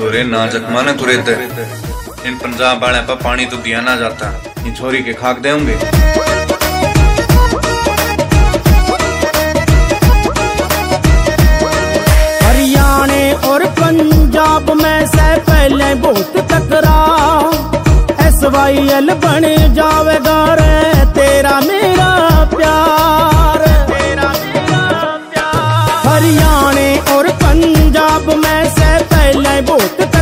छोरे नाजक माने कुरेते इन पंजाब वाले पर पानी तो दिया ना जाता, ये छोरी के खाक देंगे। हरियाणा और पंजाब में से पहले बहुत टकराव, SYL बन जावेगा रे तेरा मेरा प्यार, तेरा मेरा प्यार। हरियाणा और पंजाब में से पहले बहुत